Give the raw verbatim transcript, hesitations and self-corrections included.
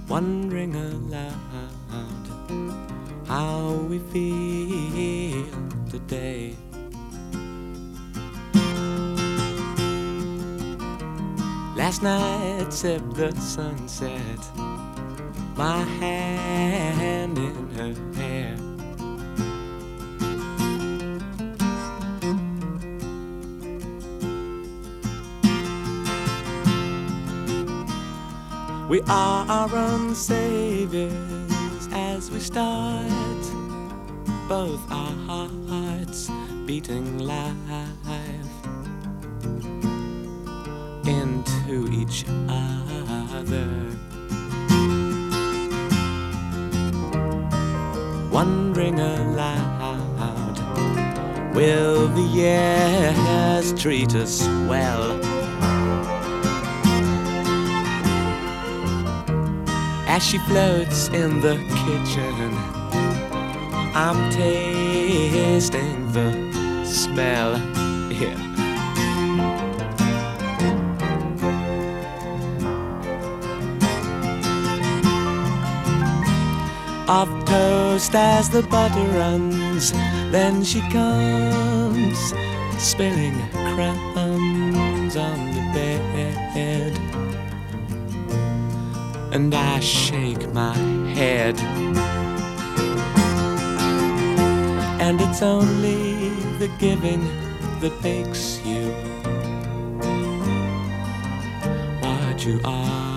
wondering aloud how we feel today. Last night sipped the sunset, my hand in her hair. We are our own saviors as we start, both our hearts beating live into each other. Wondering aloud, will the years treat us well? As she floats in the kitchen, I'm tasting the smell. Yeah. Of toast as the butter runs, then she comes spilling crumbs on the bed, and I shake my head. And it's only the giving that makes you what you are.